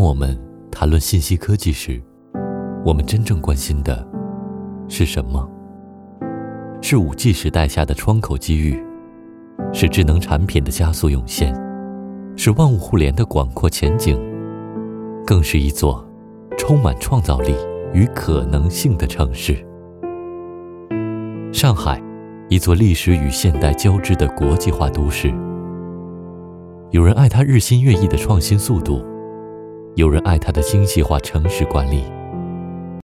我们谈论信息科技时，我们真正关心的是什么？是 5G 时代下的窗口机遇，是智能产品的加速涌现，是万物互联的广阔前景，更是一座充满创造力与可能性的城市。上海，一座历史与现代交织的国际化都市。有人爱它日新月异的创新速度，有人爱它的精细化城市管理。